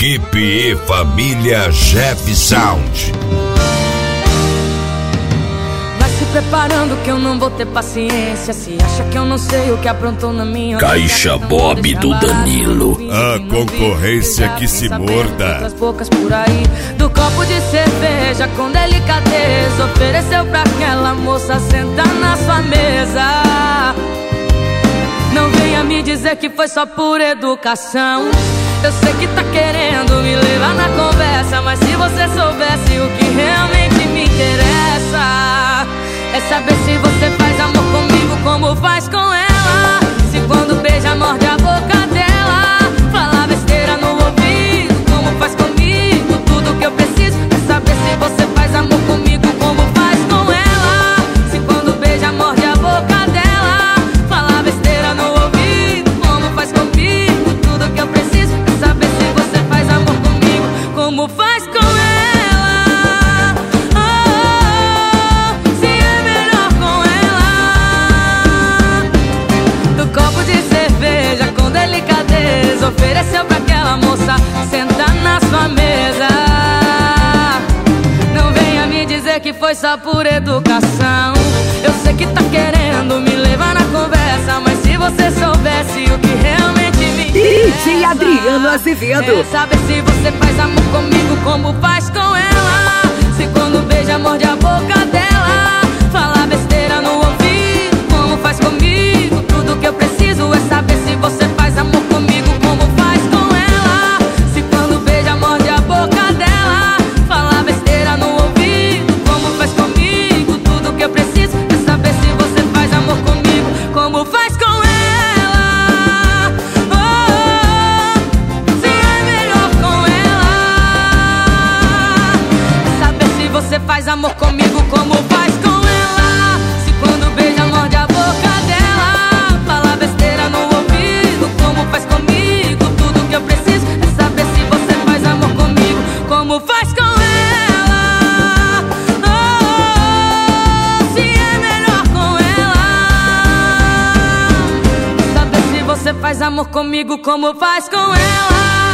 Equipe e família Jeff Sound. Vai se preparando que eu não vou ter paciência. Se acha que eu não sei o que aprontou na minha Caixa Bob do Danilo. A concorrência que se morda. Outras bocas por aí, do copo de cerveja com delicadeza, ofereceu pra aquela moça sentar na sua mesa. Não venha me dizer que foi só por educação. Eu sei que tá querendo me levar na conversa, mas se você soubesse o que realmente me interessa, é saber se você faz amor comigo como faz com ela. Se quando beija morde a boca dela, fala besteira no ouvido como faz comigo. Tudo que eu preciso é saber se você faz amor comigo como faz com ela. Se quando beija morde a boca dela, fala besteira no ouvido como faz comigo. Tudo que eu preciso é saber se você faz amor comigo como faz com ela. Se é melhor com ela. Do copo de cerveja com delicadeza, ofereceu pra aquela moça sentar na sua mesa. Não venha me dizer que foi só por educação. Eu sei que tá querendo me levar na conversa, mas se você soubesse o que realmente me interessa, DJ Adriano Azevedo, é saber se você faz amor comigo como faz com ela. Se quando beija morde a boca dela, fala besteira no ouvido como faz comigo. Tudo que eu preciso é saber se você faz amor comigo como faz com ela. Se quando beija morde a boca dela, fala besteira no ouvido como faz comigo. Tudo que eu preciso é saber se você faz amor comigo como faz com ela. Se é melhor com ela, saber se você faz amor comigo como faz com ela. Se quando beija morde a boca dela, fala besteira no ouvido como faz comigo. Tudo que eu preciso é saber se você faz amor comigo como faz com ela. Se é melhor com ela, saber se você faz amor comigo como faz com ela.